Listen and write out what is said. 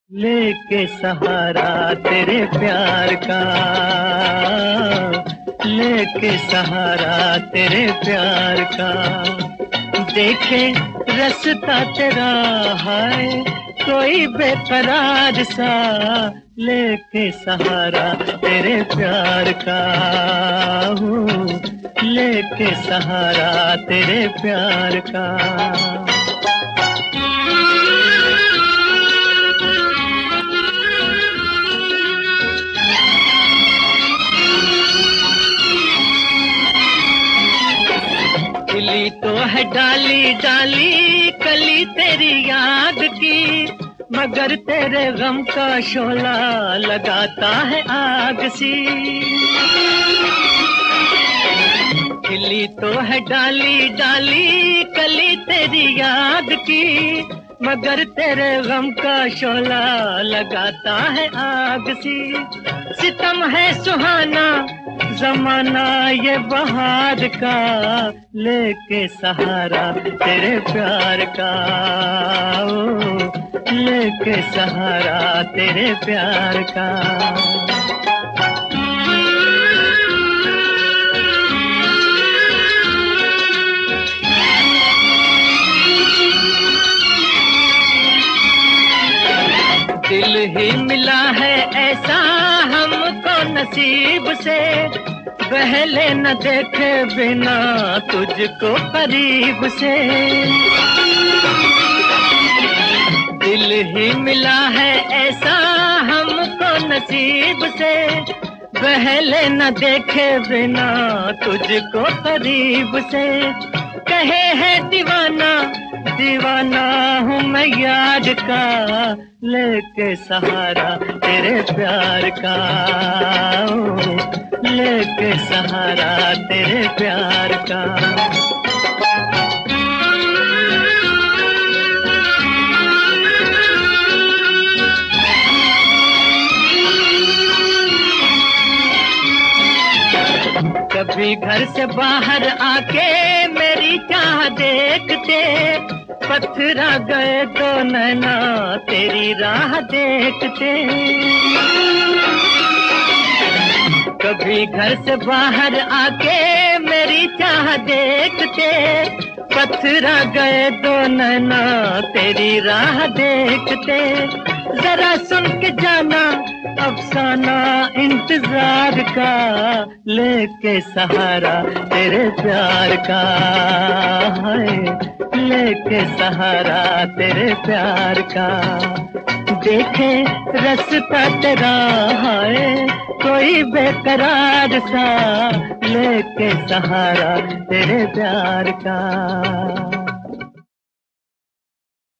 लेके सहारा तेरे प्यार का, लेके सहारा तेरे प्यार का। देखे रास्ता तेरा है कोई बेकरार सा, लेके सहारा तेरे प्यार का हूँ, लेके सहारा तेरे प्यार का। खिली तो है डाली डाली कली तेरी याद की, मगर तेरे गम का शोला लगाता है आग सी। खिली तो है डाली डाली कली तेरी याद की, मगर तेरे गम का शोला लगाता है आग सी। सितम है सुहाना जमाना ये बहार का, लेके सहारा तेरे प्यार का ओ, लेके सहारा तेरे प्यार का। दिल ही मिला है ऐसा हमको नसीब से, पहले न देखे बिना तुझको करीब से। दिल ही मिला है ऐसा हमको नसीब से, पहले न देखे बिना तुझको करीब से। कहे है दीवाना दीवाना हूँ मैं याद का, लेके सहारा तेरे प्यार का ओ, लेके सहारा तेरे प्यार का। कभी घर से बाहर आके मेरी चाह देखते, पत्थरा गए तो नैना तेरी राह देखते। कभी घर से बाहर आके मेरी चाह देखते, पत्थरा गए तो नैना तेरी राह देखते। जरा सुन के जाना अफसाना इंतजार का, लेके सहारा तेरे प्यार का है, लेके सहारा तेरे प्यार का। देखे रास्ता तेरा है कोई बेकरार सा, लेके सहारा तेरे प्यार का।